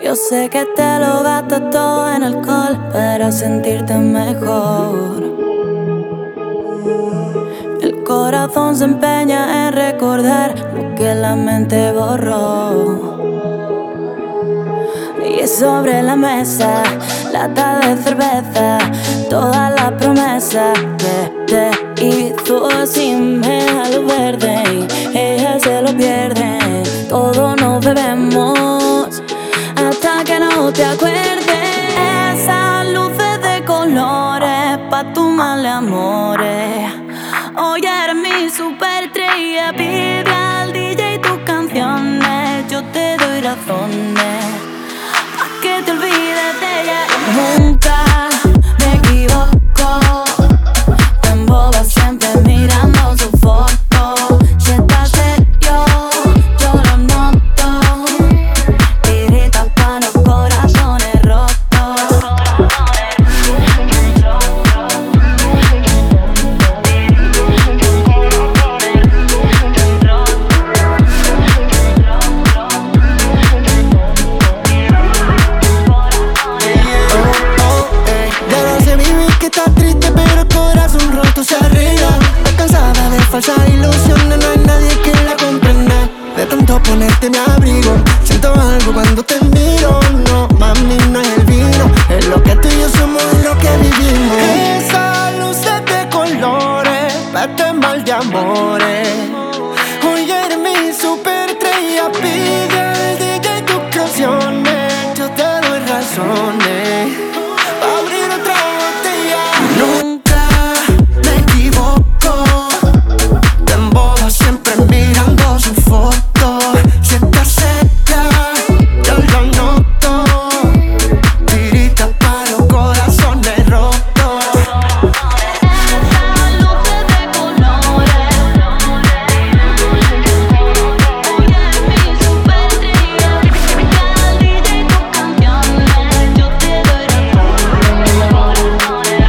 Yo sé que te lo gastas todo en alcohol para sentirte mejor. El corazón se empeña en recordar lo que la mente borró. Y sobre la mesa, lata de cerveza, todas las promesas que te hizo sin lo verde. Y ella se lo pierde, todos nos bebemos hasta que no te acuerdes. Esas luces de colores pa' tu mal amores. Hoy eres mi superestrella, pide al DJ tus canciones, yo te doy razones pa' que te olvides de ella. Nunca me equivoco, te embobas siempre mirando su foto. Si estás serio, yo lo noto, tiritas pa' los corazones rotos. Estás triste pero el corazón roto se arregla. Estás cansada de falsas ilusiones, no hay nadie que la comprenda. De tanto ponerte mi abrigo, siento algo cuando te miro. No, mami, no es el vino, es lo que tú y yo somos, es lo que vivimos. Esas luces de colores, este mal de amores. Hoy eres mi superestrella, pide al DJ tus canciones, yo te doy razones pa' abrir otra botella. Nunca me equivoco, te embobas siempre mirando su foto. Si estás cerca, yo lo noto, tiritas pa' los corazones rotos. Esas luces de colores, hoy eres mi superestrella, al DJ tus canciones, yo te doy razones.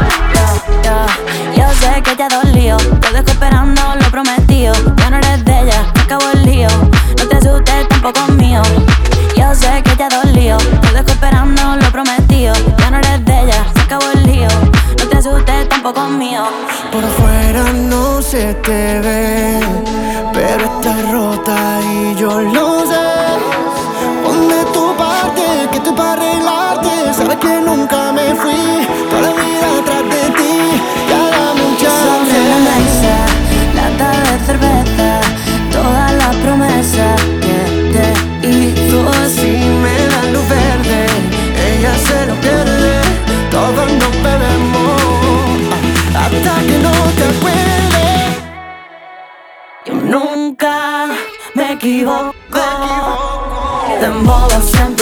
Yo sé que te dolió, te dejo esperando lo prometido. Ya no eres de ella, se acabó el lío, no te asustes tampoco mío. Yo sé que te dolió, te dejo esperando lo prometido. Ya no eres de ella, se acabó el lío, no te asustes tampoco mío. Por afuera no se te ve, pero estás rota y yo lo sé. Pon de tu parte, que estoy pa' arreglarte. Sabes que nunca me fui, toda la vida atrás de ti. Ya dame un Sobre la chance. mesa, lata de cerveza, todas las promesas que te hizo Si me da luz verde, ella se lo pierde. Todos nos bebemos hasta que no te acuerdes. Yo nunca me equivoco, te embobas siempre